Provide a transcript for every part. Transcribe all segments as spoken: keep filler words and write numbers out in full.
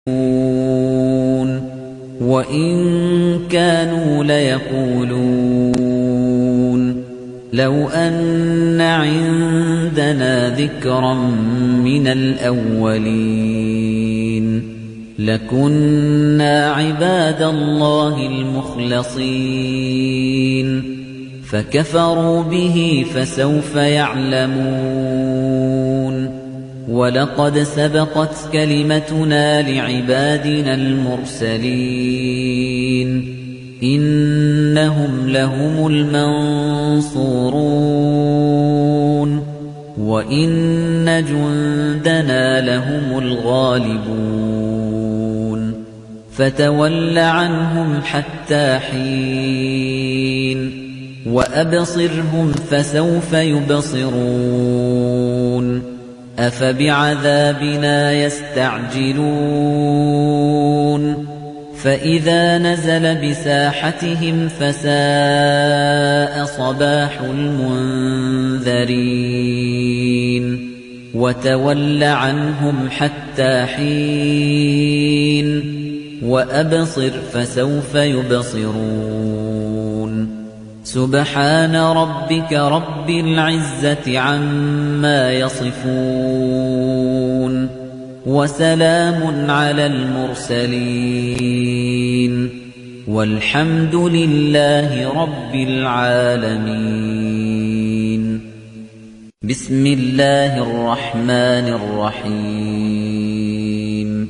وَإِن كَانُوا لَيَقُولُونَ لَوْ أَنَّ عِندَنَا ذِكْرًا مِنَ الْأَوَّلِينَ لَكُنَّا عِبَادَ اللَّهِ الْمُخْلَصِينَ فَكَفَرُوا بِهِ فَسَوْفَ يَعْلَمُونَ وَلَقَدْ سَبَقَتْ كَلِمَتُنَا لِعِبَادِنَا الْمُرْسَلِينَ إِنَّهُمْ لَهُمُ الْمَنصُورُونَ وَإِنَّ جُندَنَا لَهُمُ الْغَالِبُونَ فَتَوَلَّ عَنْهُمْ حَتَّىٰ حِينٍ وَأَبْصِرْهُمْ فَسَوْفَ يُبْصِرُونَ أَفَبِعَذَابِنَا يَسْتَعْجِلُونَ فَإِذَا نَزَلَ بِسَاحَتِهِمْ فَسَاءَ صَبَاحُ الْمُنذَرِينَ وَتَوَلَّ عَنْهُمْ حَتَّىٰ حِينٍ وَأَبْصِرْ فَسَوْفَ يُبْصِرُونَ سُبْحَانَ رَبِّكَ رَبِّ الْعِزَّةِ عَمَّا يَصِفُونَ وَسَلَامٌ عَلَى الْمُرْسَلِينَ وَالْحَمْدُ لِلَّهِ رَبِّ الْعَالَمِينَ بِسْمِ اللَّهِ الرَّحْمَنِ الرَّحِيمِ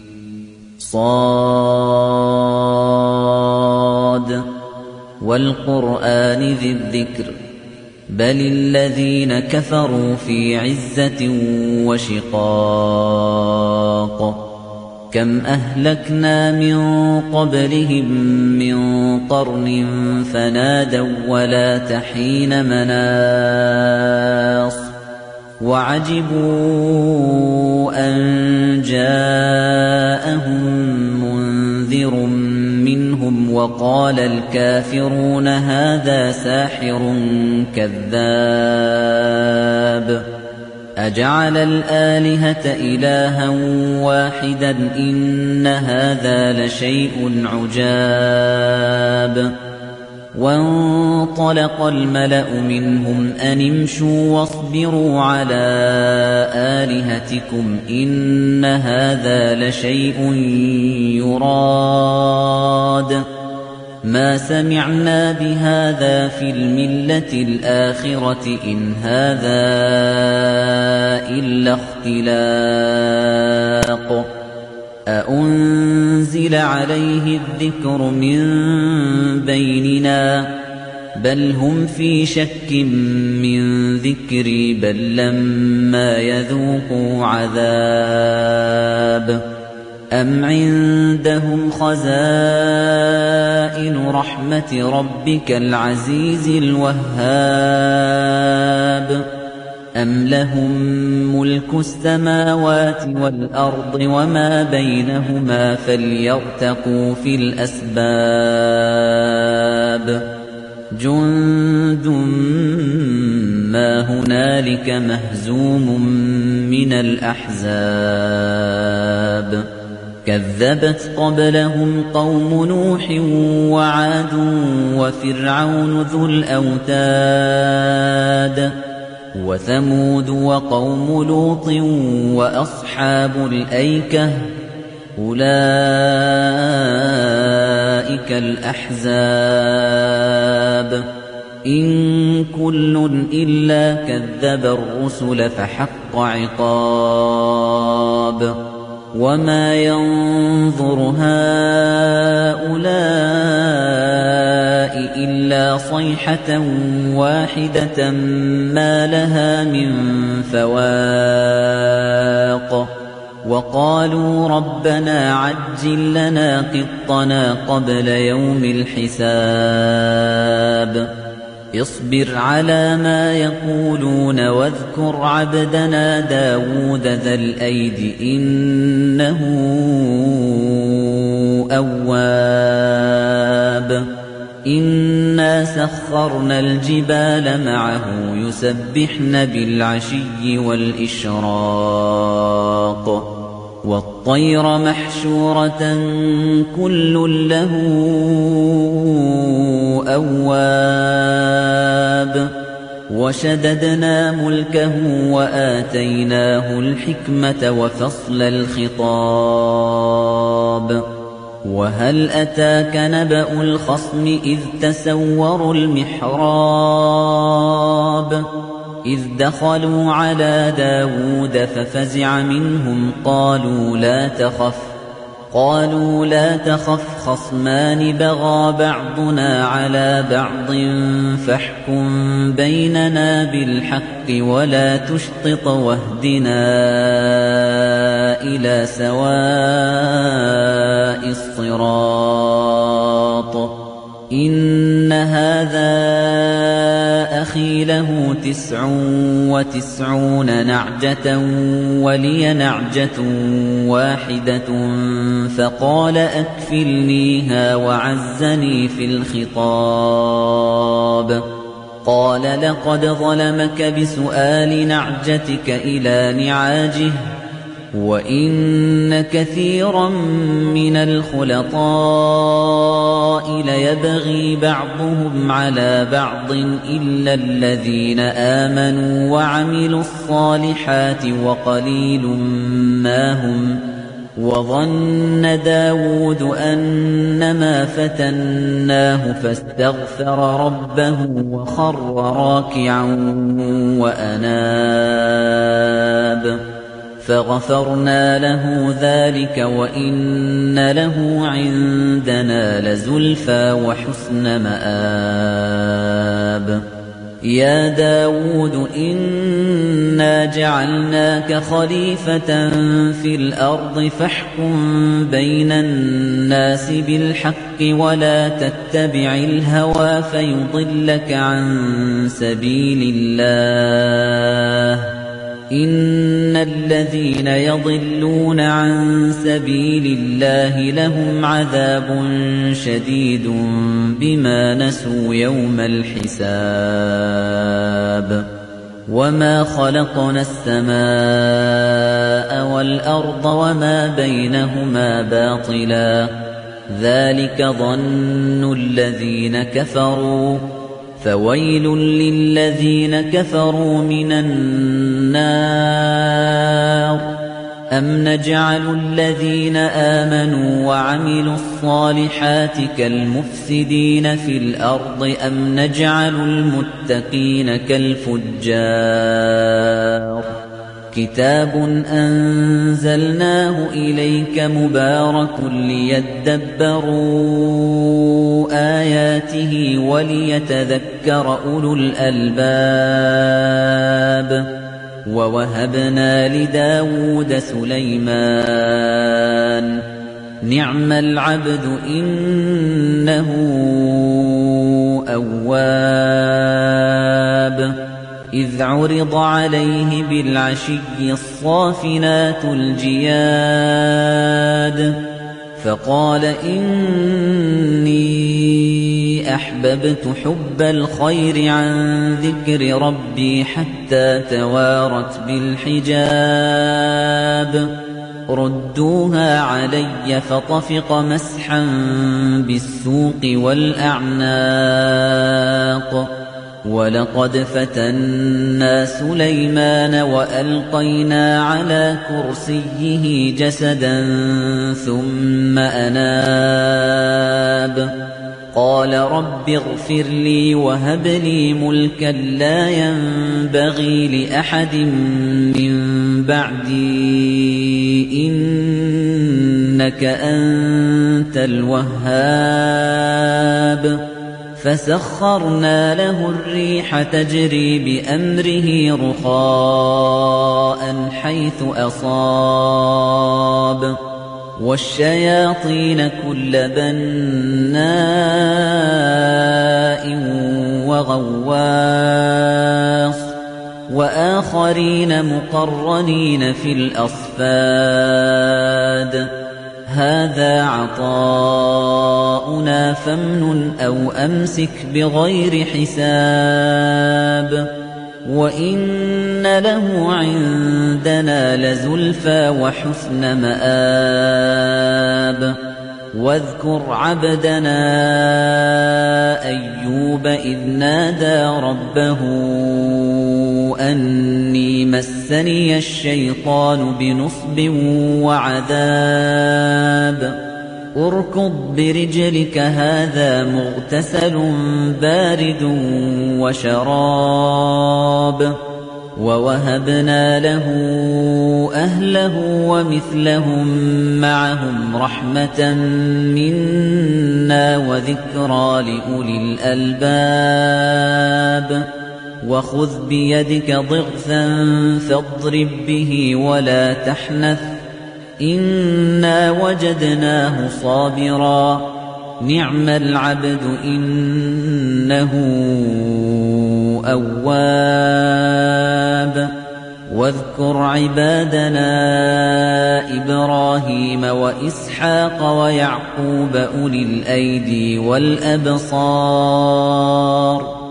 صاد وَالْقُرْآنِ ذِي الذِّكْرِ بَلِ الَّذِينَ كَفَرُوا فِي عِزَّةٍ وَشِقَاقٍ كَمْ أَهْلَكْنَا مِن قَبْلِهِم مِّن قَرْنٍ فَنَادَوا وَّلَاتَ حِينَ مَنَاصٍ وَعَجِبُوا أَن جَاءَهُم مُّنذِرٌ مِّنْهُمْ وَقَالَ الْكَافِرُونَ هَٰذَا سَاحِرٌ كَذَّابٌ أَجَعَلَ الْآلِهَةَ إِلَٰهًا وَاحِدًا إِنَّ هَٰذَا لَشَيْءٌ عُجَابٌ وَانطَلَقَ الْمَلَأُ مِنْهُمْ أَنِ امْشُوا وَاصْبِرُوا عَلَىٰ آلِهَتِكُمْ إِنَّ هَٰذَا لَشَيْءٌ يُرَادُ مَا سَمِعْنَا بِهَٰذَا فِي الْمِلَّةِ الْآخِرَةِ إِنْ هَٰذَا إِلَّا اخْتِلَاقٌ أَأُنزِلَ عَلَيْهِ الذِّكْرُ مِن بَيْنِنَا بَلْ هُمْ فِي شَكٍّ مِّن ذِكْرِي بَل لَّمَّا يَذُوقُوا عَذَابِ أَمْ عِندَهُمْ خَزَائِنُ رَحْمَةِ رَبِّكَ الْعَزِيزِ الْوَهَّابِ أَمْ لَهُم مُّلْكُ السَّمَاوَاتِ وَالْأَرْضِ وَمَا بَيْنَهُمَا فَلْيَرْتَقُوا فِي الْأَسْبَابِ جُندٌ مَّا هُنَالِكَ مَهْزُومٌ مِّنَ الْأَحْزَابِ كَذَّبَتْ قَبْلَهُمْ قَوْمُ نُوحٍ وَعَادٌ وَفِرْعَوْنُ ذُو الْأَوْتَادِ وَثَمُودُ وَقَوْمُ لُوطٍ وَأَصْحَابُ الْأَيْكَةِ أُولَئِكَ الْأَحْزَابُ إِن كُلٌّ إِلَّا كَذَّبَ الرُّسُلَ فَحَقَّ عِقَابِ وَمَا يَنظُرُ هَٰؤُلَاءِ إِلَّا صَيْحَةً وَاحِدَةً مَّا لَهَا مِن فَوَاقٍ وَقَالُوا رَبَّنَا عَجِّل لَّنَا قِطَّنَا قَبْلَ يَوْمِ الْحِسَابِ اصْبِرْ عَلَىٰ مَا يَقُولُونَ وَاذْكُرْ عَبْدَنَا دَاوُودَ ذَا الْأَيْدِ ۖ إِنَّهُ أَوَّابٌ إِنَّا سَخَّرْنَا الْجِبَالَ مَعَهُ يُسَبِّحْنَ بِالْعَشِيِّ وَالْإِشْرَاقِ وَالطَّيْرَ مَحْشُورَةً كُلٌّ لَّهُ أَوَّابٌ وَشَدَدْنَا مُلْكَهُ وَآتَيْنَاهُ الْحِكْمَةَ وَفَصْلَ الْخِطَابِ وَهَلْ أَتَاكَ نَبَأُ الْخَصْمِ إِذْ تَسَوَّرُوا الْمِحْرَابَ إِذْ دَخَلُوا عَلَىٰ دَاوُودَ فَفَزِعَ مِنْهُمْ قَالُوا لَا تَخَفْ قَالُوا لَا تَخَفْ خَصْمَانِ بَغَىٰ بَعْضُنَا عَلَىٰ بَعْضٍ فَاحْكُم بَيْنَنَا بِالْحَقِّ وَلَا تُشْطِطْ وَاهْدِنَا إِلَىٰ سَوَاءِ الصِّرَاطِ إِنَّ هَٰذَا أَخِي لَهُ تِسْعٌ وَتِسْعُونَ نَعْجَةً وَلِيَ نَعْجَةٌ وَاحِدَةٌ فَقَالَ أَكْفِلْنِيهَا وَعَزَّنِي فِي الْخِطَابِ قَالَ لَقَدْ ظَلَمَكَ بِسُؤَالِ نَعْجَتِكَ إِلَىٰ نِعَاجِهِ وَإِنَّ كَثِيرًا مِّنَ الْخُلَطَاءِ لَيَبْغِي بَعْضُهُمْ عَلَىٰ بَعْضٍ إِلَّا الَّذِينَ آمَنُوا وَعَمِلُوا الصَّالِحَاتِ وَقَلِيلٌ مَّا هُمْ وَظَنَّ دَاوُودُ أَنَّمَا فَتَنَّاهُ فَاسْتَغْفَرَ رَبَّهُ وَخَرَّ رَاكِعًا وَأَنَابَ فَغَفَرْنَا لَهُ ذَلِكَ وَإِنَّ لَهُ عِندَنَا لَزُلْفَىٰ وَحُسْنَ مَآبٍ يَا دَاوُودُ إِنَّا جَعَلْنَاكَ خَلِيفَةً فِي الْأَرْضِ فَاحْكُم بَيْنَ النَّاسِ بِالْحَقِّ وَلَا تَتَّبِعِ الْهَوَىٰ فَيُضِلَّكَ عَن سَبِيلِ اللَّهِ إِنَّ الَّذِينَ يَضِلُّونَ عَن سَبِيلِ اللَّهِ لَهُمْ عَذَابٌ شَدِيدٌ بِمَا نَسُوا يَوْمَ الْحِسَابِ وَمَا خَلَقْنَا السَّمَاءَ وَالْأَرْضَ وَمَا بَيْنَهُمَا بَاطِلًا ذَلِكَ ظَنُّ الَّذِينَ كَفَرُوا فَوَيْلٌ لِّلَّذِينَ كَفَرُوا مِنَ النَّارِ أَمْ نَجْعَلُ الَّذِينَ آمَنُوا وَعَمِلُوا الصَّالِحَاتِ كَالْمُفْسِدِينَ فِي الْأَرْضِ أَمْ نَجْعَلُ الْمُتَّقِينَ كَالْفُجَّارِ كِتَابٌ أَنزَلْنَاهُ إِلَيْكَ مُبَارَكٌ لِيَدَّبَّرُوا آيَاتِهِ وَلِيَتَذَكَّرَ أُولُو الْأَلْبَابِ وَوَهَبْنَا لِدَاوُودَ سُلَيْمَانَ نِعْمَ الْعَبْدُ إِنَّهُ أَوَّابٌ إِذْ عُرِضَ عَلَيْهِ بِالْعَشِيِّ الصَّافِنَاتُ الْجِيَادُ فَقَالَ إِنِّي أَحْبَبْتُ حُبَّ الْخَيْرِ عَن ذِكْرِ رَبِّي حَتَّى تَوَارَتْ بِالْحِجَابِ رُدُّوهَا عَلَيَّ فَطَفِقَ مَسْحًا بِالسُّوقِ وَالْأَعْنَاقِ وَلَقَدْ فَتَنَّا سُلَيْمَانَ وَأَلْقَيْنَا عَلَى كُرْسِيِّهِ جَسَدًا ثُمَّ أَنَابَ قَالَ رَبِّ اغْفِرْ لِي وَهَبْ لِي مُلْكًا لَّا يَنبَغِي لِأَحَدٍ مِّن بَعْدِي إِنَّكَ أَنتَ الْوَهَّابُ فَسَخَّرْنَا لَهُ الرِّيحَ تَجْرِي بِأَمْرِهِ رُخَاءً حَيْثُ أَصَابَ وَالشَّيَاطِينَ كُلَّ بَنَّاءٍ وَغَوَّاصٍ وَآخَرِينَ مُقَرَّنِينَ فِي الْأَصْفَادِ هَذَا عَطَاؤُنَا فَامْنُنْ أَوْ أَمْسِكْ بِغَيْرِ حِسَابٍ وَإِنَّ لَهُ عِندَنَا لَزُلْفَىٰ وَحُسْنَ مَآبٍ وَاذْكُرْ عَبْدَنَا أَيُّوبَ إِذْ نَادَىٰ رَبَّهُ أَنِّي مَسَّنِيَ الشَّيْطَانُ بِنُصْبٍ وَعَذَابٍ ارْكُضْ بِرِجْلِكَ هَٰذَا مُغْتَسَلٌ بَارِدٌ وَشَرَابٌ وَوَهَبْنَا لَهُ أَهْلَهُ وَمِثْلَهُم مَّعَهُمْ رَحْمَةً مِّنَّا وَذِكْرَىٰ لِأُولِي الْأَلْبَابِ وَخُذْ بِيَدِكَ ضِغْثًا فَاضْرِب بِّهِ وَلَا تَحْنَثْ إِنَّا وَجَدْنَاهُ صَابِرًا نِعْمَ الْعَبْدُ إِنَّهُ أَوَّابٌ وَاذْكُرْ عِبَادَنَا إِبْرَاهِيمَ وَإِسْحَاقَ وَيَعْقُوبَ أُولِي الْأَيْدِي وَالْأَبْصَارِ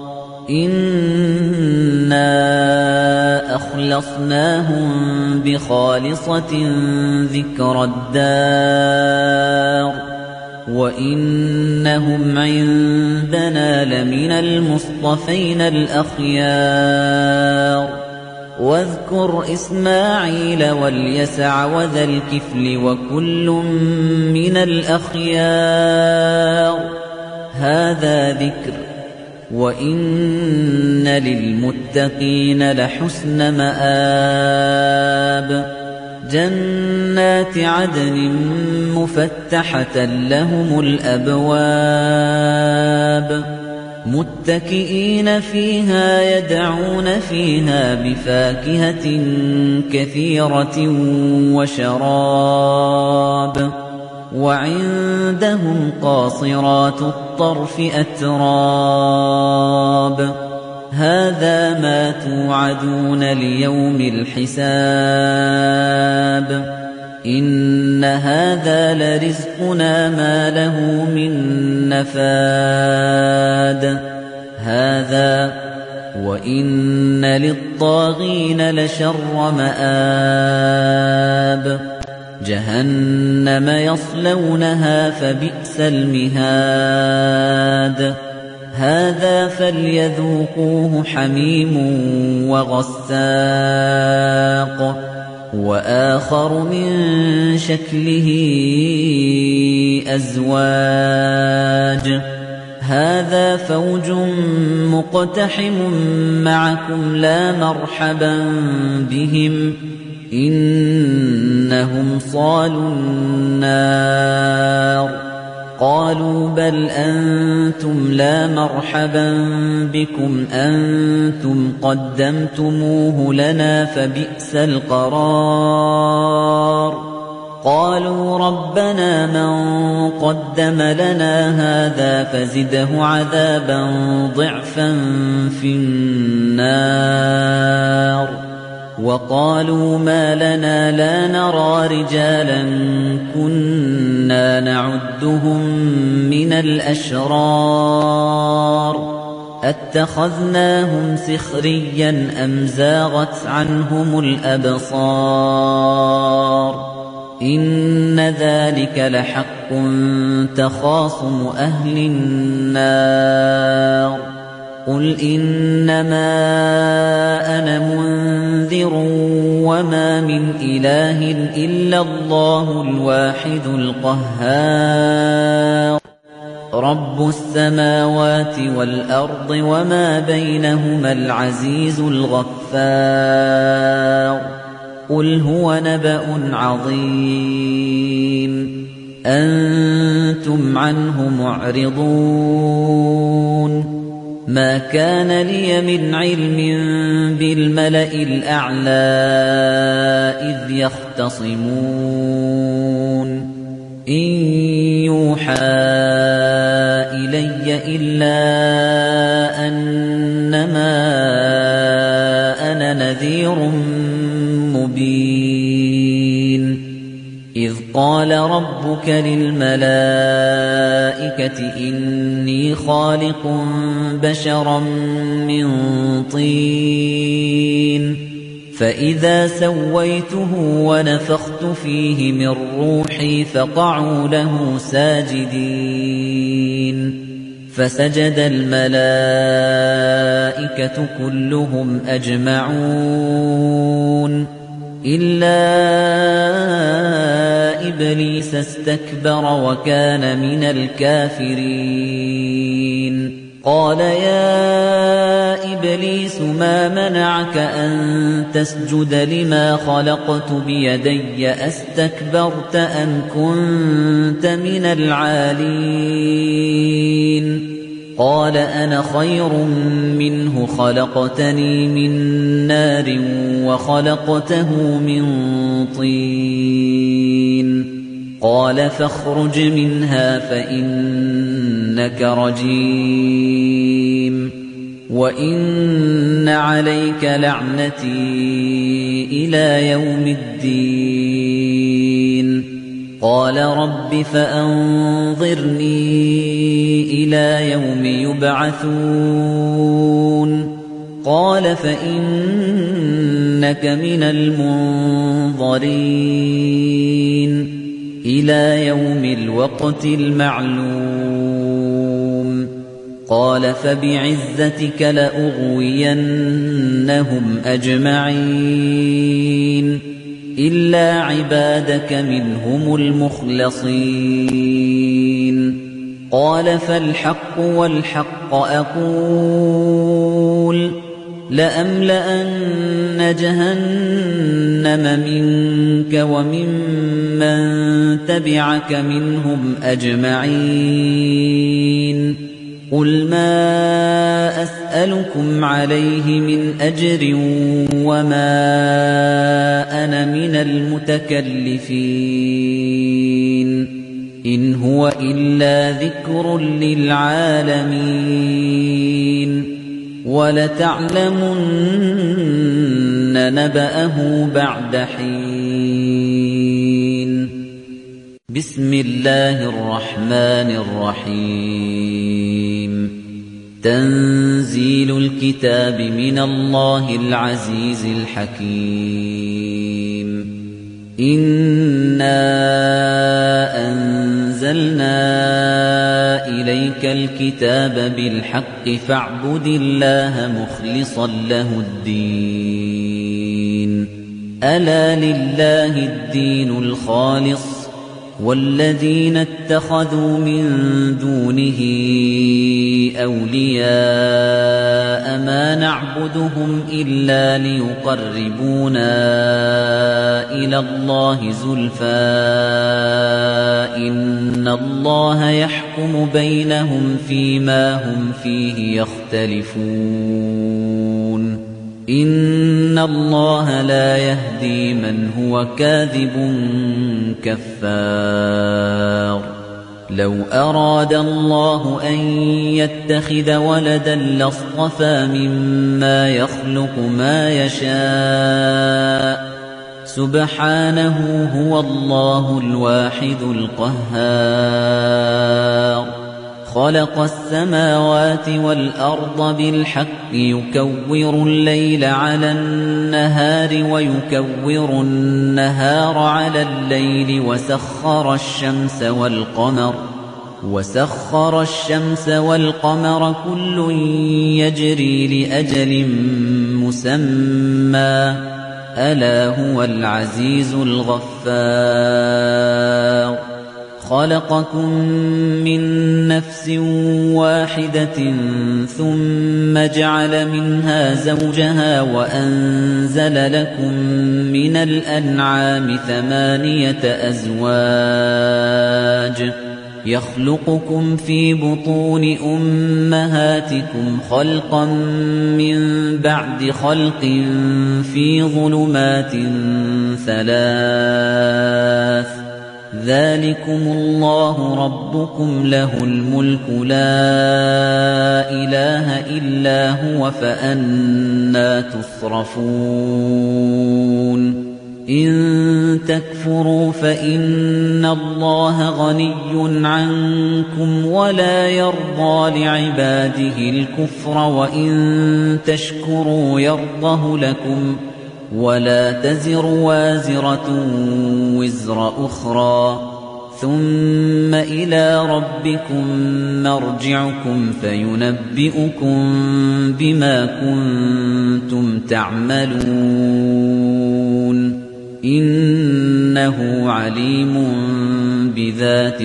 إِنَّا أَخْلَصْنَاهُم بِخَالِصَةٍ ذِكْرَى الدَّارِ وَإِنَّهُمْ عِندَنَا لَمِنَ الْمُصْطَفَيْنَ الْأَخْيَارِ وَاذْكُرْ إِسْمَاعِيلَ وَالْيَسَعَ وَذَا الْكِفْلِ وَكُلٌّ مِّنَ الْأَخْيَارِ هَذَا ذِكْرٌ وَإِنَّ لِلْمُتَّقِينَ لَحُسْنَ مَآبٍ جَنَّاتِ عَدْنٍ مُّفَتَّحَةً لَّهُمُ الْأَبْوَابُ مُتَّكِئِينَ فِيهَا يَدْعُونَ فِيهَا بِفَاكِهَةٍ كَثِيرَةٍ وَشَرَابٍ وَعِندَهُمْ قَاصِرَاتُ الطَّرْفِ أَتْرَابٌ هَذَا مَا تُوعَدُونَ لِيَوْمِ الْحِسَابِ إِنَّ هَذَا لَرِزْقُنَا مَا لَهُ مِن نَّفَادٍ هَذَا وَإِنَّ لِلطَّاغِينَ لَشَرَّ مَآبٍ جَهَنَّمَ يَصْلَوْنَهَا فَبِئْسَ الْمِهَادُ هَذَا فَلْيَذُوقُوهُ حَمِيمٌ وَغَسَّاقٌ وَآخَرُ مِن شَكْلِهِ أَزْوَاجٌ هَذَا فَوْجٌ مُقْتَحِمٌ مَّعَكُمْ لَا مَرْحَبًا بِهِمْ إِنَّهُمْ صَالُو النَّارِ قَالُوا بَلْ أَنتُمْ لَا مَرْحَبًا بِكُمْ أَنتُمْ قَدَّمْتُمُوهُ لَنَا فَبِئْسَ الْقَرَارُ قَالُوا رَبَّنَا مَن قَدَّمَ لَنَا هَٰذَا فَزِدْهُ عَذَابًا ضِعْفًا فِي النَّارِ وَقَالُوا مَا لَنَا لَا نَرَىٰ رِجَالًا كُنَّا نَعُدُّهُم مِّنَ الْأَشْرَارِ أَتَّخَذْنَاهُمْ سِخْرِيًّا أَمْ زَاغَتْ عَنْهُمُ الْأَبْصَارُ إِنَّ ذَلِكَ لَحَقٌّ تَخَاصُمُ أَهْلِ النَّارِ قُلْ إِنَّمَا أَنَا مُنذِرٌ وَمَا مِنْ إِلَٰهٍ إِلَّا اللَّهُ الْوَاحِدُ الْقَهَّارُ رَبُّ السَّمَاوَاتِ وَالْأَرْضِ وَمَا بَيْنَهُمَا الْعَزِيزُ الْغَفَّارُ قُلْ هُوَ نَبَأٌ عَظِيمٌ أَنتُمْ عَنْهُ مُعْرِضُونَ مَا كَانَ لِيَ مِنْ عِلْمٍ بِالْمَلَإِ الْأَعْلَىٰ إِذْ يَخْتَصِمُونَ إِن يُوحَىٰ إِلَيَّ إِلَّا أَنَّمَا أَنَا نَذِيرٌ مُّبِينٌ إِذْ قَالَ رَبُّكَ رَبُّكَ لِلْمَلَائِكَةِ إِنِّي خَالِقٌ بَشَرًا مِّن طِينٍ فَإِذَا سَوَّيْتُهُ وَنَفَخْتُ فِيهِ مِن رُّوحِي فَقَعُوا لَهُ سَاجِدِينَ فَسَجَدَ الْمَلَائِكَةُ كُلُّهُمْ أَجْمَعُونَ إِلَّا إِبْلِيسَ اسْتَكْبَرَ وَكَانَ مِنَ الْكَافِرِينَ قَالَ يَا إِبْلِيسُ مَا مَنَعَكَ أَن تَسْجُدَ لِمَا خَلَقْتُ بِيَدَيَّ أَسْتَكْبَرْتَ أَمْ كُنتَ مِنَ الْعَالِينَ قَالَ أَنَا خَيْرٌ مِّنْهُ خَلَقْتَنِي مِن نَّارٍ وَخَلَقْتَهُ مِن طِينٍ قَالَ فَاخْرُجْ مِنْهَا فَإِنَّكَ رَجِيمٌ وَإِنَّ عَلَيْكَ لَعْنَتِي إِلَى يَوْمِ الدِّينِ قَالَ رَبِّ فَأَنظِرْنِي إِلَى يَوْمِ يُبْعَثُونَ قَالَ فَإِنَّكَ مِنَ الْمُنظَرِينَ إِلَى يَوْمِ الْوَقْتِ الْمَعْلُومِ قَالَ فَبِعِزَّتِكَ لَأُغْوِيَنَّهُمْ أَجْمَعِينَ إِلَّا عِبَادَكَ مِنْهُمُ الْمُخْلَصِينَ قَالَ فَالْحَقُّ وَالْحَقَّ أَقُولُ لَأَمْلَأَنَّ جَهَنَّمَ مِنكَ وَمِمَّن تَبِعَكَ مِنْهُمْ أَجْمَعِينَ قُلْ مَا أَسْأَلُكُمْ عَلَيْهِ مِنْ أَجْرٍ وَمَا أَنَا مِنَ الْمُتَكَلِّفِينَ إِنْ هُوَ إِلَّا ذِكْرٌ لِّلْعَالَمِينَ وَلَتَعْلَمُنَّ نَبَأَهُ بَعْدَ حِينٍ بِسْمِ اللَّهِ الرَّحْمَنِ الرَّحِيمِ تَنزِيلُ الْكِتَابِ مِنَ اللَّهِ الْعَزِيزِ الْحَكِيمِ إِنَّا أَنزَلْنَا إِلَيْكَ الْكِتَابَ بِالْحَقِّ فَاعْبُدِ اللَّهَ مُخْلِصًا لَّهُ الدِّينَ أَلَا لِلَّهِ الدِّينُ الْخَالِصُ وَالَّذِينَ اتَّخَذُوا مِن دُونِهِ أَوْلِيَاءَ مَا نَعْبُدُهُمْ إِلَّا لِيُقَرِّبُونَا إِلَى اللَّهِ زُلْفَىٰ إِنَّ اللَّهَ يَحْكُمُ بَيْنَهُمْ فِيمَا هُمْ فِيهِ يَخْتَلِفُونَ إِنَّ اللَّهَ لَا يَهْدِي مَنْ هُوَ كَاذِبٌ كَفَّارٌ لَوْ أَرَادَ اللَّهُ أَن يَتَّخِذَ وَلَدًا لَّاصْطَفَىٰ مِمَّا يَخْلُقُ مَا يَشَاءُ سُبْحَانَهُ هُوَ اللَّهُ الْوَاحِدُ الْقَهَّارُ خَلَقَ السَّمَاوَاتِ وَالْأَرْضَ بِالْحَقِّ يُكَوِّرُ اللَّيْلَ عَلَى النَّهَارِ وَيُكَوِّرُ النَّهَارَ عَلَى اللَّيْلِ وَسَخَّرَ الشَّمْسَ وَالْقَمَرَ وَسَخَّرَ الشَّمْسَ وَالْقَمَرَ كُلٌّ يَجْرِي لِأَجَلٍ مُّسَمًّى أَلَا هُوَ الْعَزِيزُ الْغَفَّارُ خَلَقَكُم مِّن نَّفْسٍ وَاحِدَةٍ ثُمَّ جَعَلَ مِنْهَا زَوْجَهَا وَأَنزَلَ لَكُم مِّنَ الْأَنْعَامِ ثَمَانِيَةَ أَزْوَاجٍ يَخْلُقُكُمْ فِي بُطُونِ أُمَّهَاتِكُمْ خَلْقًا مِّن بَعْدِ خَلْقٍ فِي ظُلُمَاتٍ ثَلَاثٍ ذَلِكُمُ اللَّهُ رَبُّكُمْ لَهُ الْمُلْكُ لَا إِلَٰهَ إِلَّا هُوَ فَأَنَّىٰ تُصْرَفُونَ إن تكفروا فإن الله غني عنكم ولا يرضى لعباده الكفر وإن تشكروا يرضه لكم ولا تزر وازرة وزر أخرى ثم إلى ربكم مرجعكم فينبئكم بما كنتم تعملون إنه عليم بذات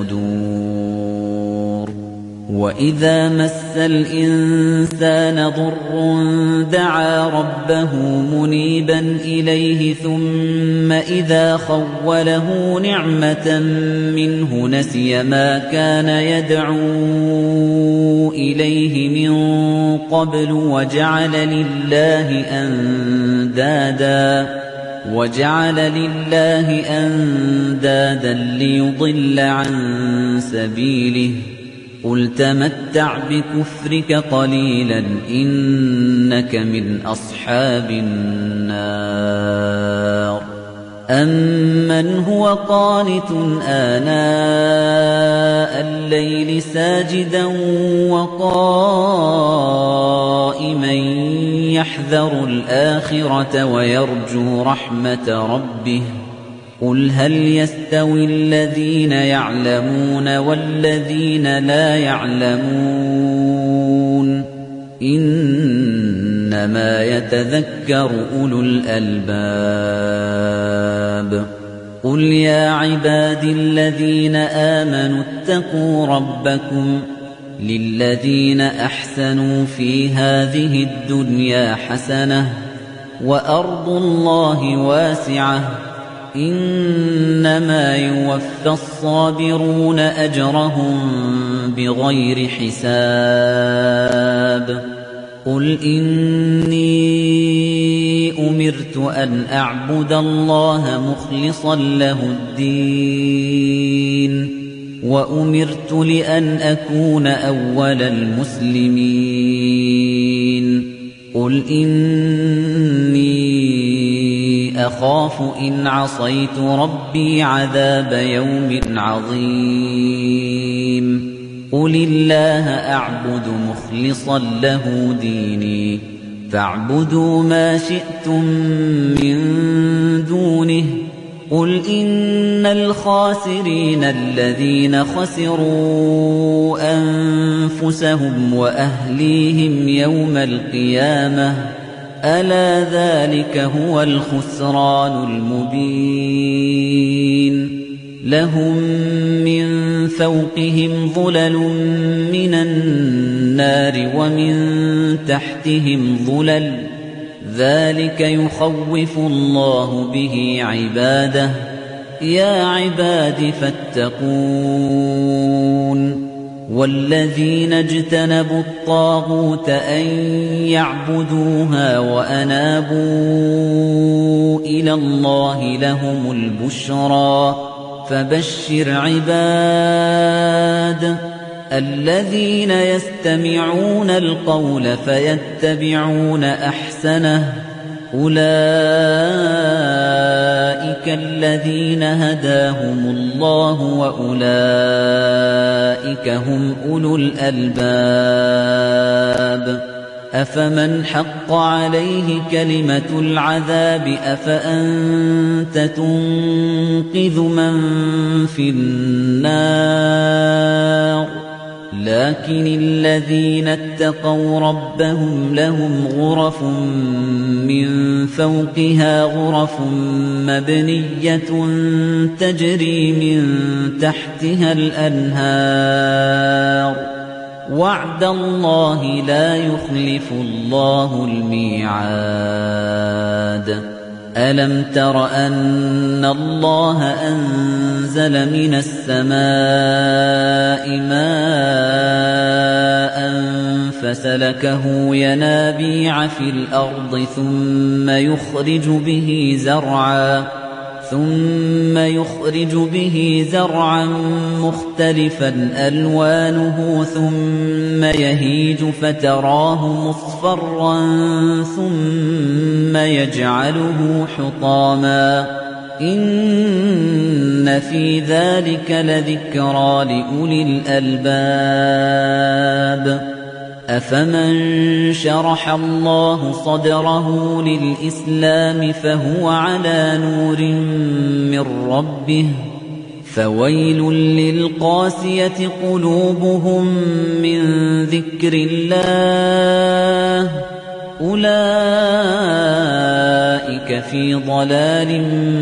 الصدور وإذا مس الإنسان ضر دعا ربه منيبا إليه ثم إذا خوله نعمة منه نسي ما كان يدعو إليه من قبل وجعل لله أندادا وجعل لله أندادا ليضل عن سبيله قل تمتع بكفرك قليلا إنك من أصحاب النار أمن هو قانت آناء الليل ساجدا وقائما يحذر الآخرة ويرجو رحمة ربه قل هل يستوي الذين يعلمون والذين لا يعلمون إنما يتذكر أولو الألباب قل يا عبادي الذين آمنوا اتقوا ربكم للذين أحسنوا في هذه الدنيا حسنة وأرض الله واسعة إنما يوفى الصابرون أجرهم بغير حساب قل إني أمرت أن أعبد الله مخلصا له الدين وأمرت لأن أكون أول المسلمين قل إني أخاف إن عصيت ربي عذاب يوم عظيم قل الله أعبد مخلصا له ديني فاعبدوا ما شئتم من دونه قل إن الخاسرين الذين خسروا أنفسهم وأهليهم يوم القيامة ألا ذلك هو الخسران المبين لهم من فوقهم ظلل من النار ومن تحتهم ظلل ذلك يخوف الله به عباده يا عباد فاتقون والذين اجتنبوا الطاغوت أن يعبدوها وأنابوا إلى الله لهم البشرى فبشر عباد الذين يستمعون القول فيتبعون أحسنه أولئك الذين هداهم الله وأولئك هم أولو الألباب أفمن حق عليه كلمة العذاب أفأنت تنقذ من في النار لكن الذين اتقوا ربهم لهم غرف من فوقها غرف مبنية تجري من تحتها الأنهار وعد الله لا يخلف الله الميعاد ألم تر أن الله أنزل من السماء ماء فسلكه ينابيع في الأرض ثم يخرج به زرعا ثم يخرج به زرعا مختلفا ألوانه ثم يهيج فتراه مصفرا ثم يجعله حطاما إن في ذلك لذكرى لأولي الألباب أفمن شرح الله صدره للإسلام فهو على نور من ربه فويل للقاسية قلوبهم من ذكر الله أولئك في ضلال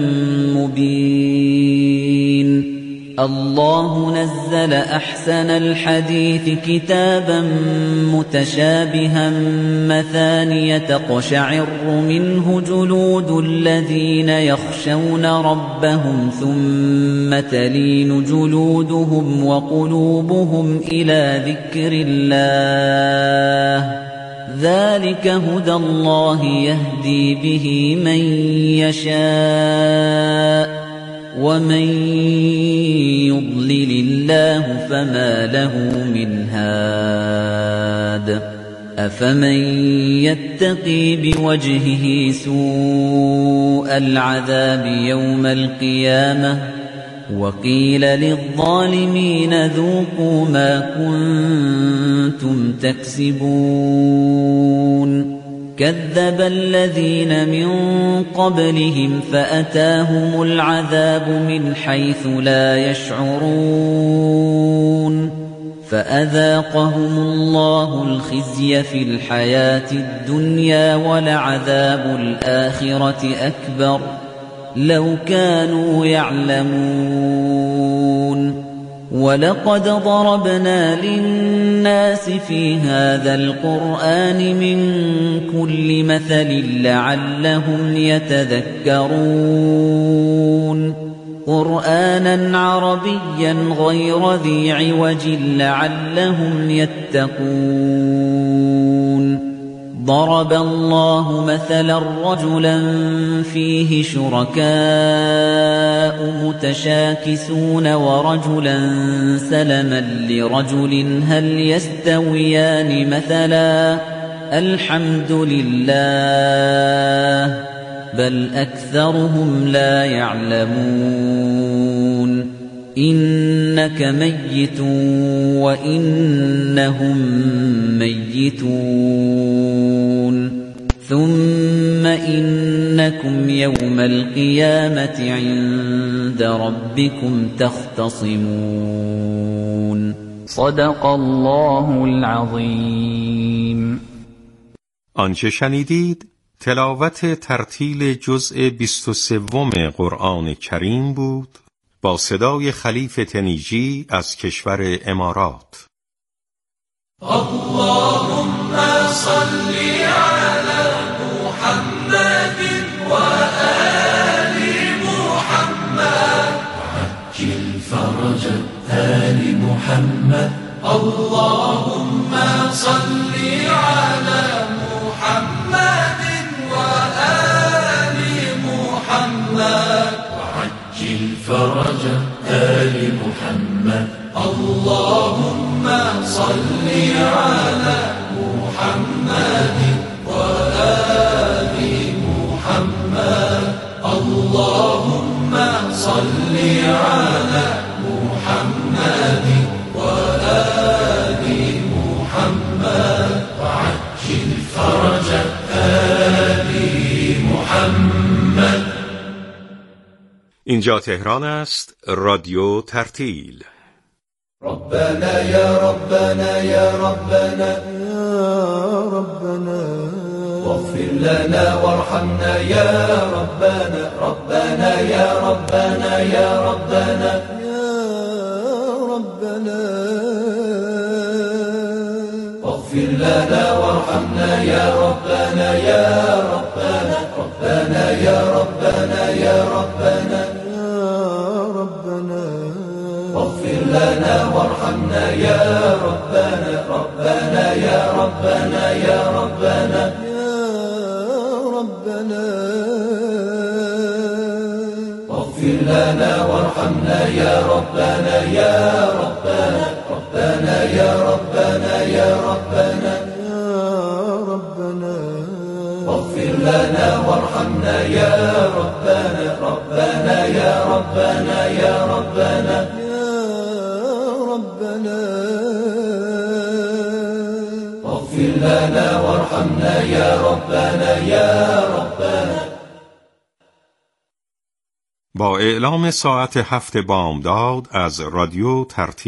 مبين الله نزل أحسن الحديث كتابا متشابها مثانية تقشعر منه جلود الذين يخشون ربهم ثم تلين جلودهم وقلوبهم إلى ذكر الله ذلك هدى الله يهدي به من يشاء ومن يضلل الله فما له من هاد أفمن يتقي بوجهه سوء العذاب يوم القيامة وقيل للظالمين ذوقوا ما كنتم تكسبون كذب الذين من قبلهم فأتاهم العذاب من حيث لا يشعرون فأذاقهم الله الخزي في الحياة الدنيا ولعذاب الآخرة أكبر لو كانوا يعلمون وَلَقَدْ ضَرَبْنَا لِلنَّاسِ فِي هَذَا الْقُرْآنِ مِنْ كُلِّ مَثَلٍ لَعَلَّهُمْ يَتَذَكَّرُونَ قُرْآنًا عَرَبِيًّا غَيْرَ ذِي عِوَجٍ لَعَلَّهُمْ يَتَّقُونَ ضرب الله مثلا رجلا فيه شركاء متشاكسون ورجلا سلما لرجل هل يستويان مثلا الحمد لله بل أكثرهم لا يعلمون إنك ميت وإنهم ميتون ثم إنكم يوم القيامة عند ربكم تختصمون صدق الله العظيم. آنچه شنیدید تلاوت ترتیل جزء بیست و سوم قرآن کریم بود با صدای خلیف تنیجی از کشور امارات. اللهم صل على محمد و آل محمد وعجل فرج آل محمد. اللهم صل على محمد و آل محمد وعجل فرج آل محمد. اللهم صل على محمد وآل محمد. اللهم صل على محمد وآل محمد وعجل فرج آل محمد. اینجا تهران است. رادیو ترتیل. ربنا يا ربنا يا ربنا يا ربنا واغفر لنا وارحمنا يا ربنا. ربنا يا ربنا يا ربنا يا ربنا واغفر لنا وارحمنا يا ربنا يا ربنا. ربنا يا ربنا يا ربنا يا ربنا واغفر لنا وارحمنا يا ربنا. ربنا يا ربنا يا ربنا يا ربنا لنا وارحمنا يا ربنا يا ربنا ربنا يا ربنا يا ربنا يا ربنا واغفر لنا وارحمنا يا ربنا ربنا يا ربنا يا ربنا واغفر لنا وارحمنا يا ربنا يا ربنا. با اعلام ساعت هفت بامداد از رادیو ترتیل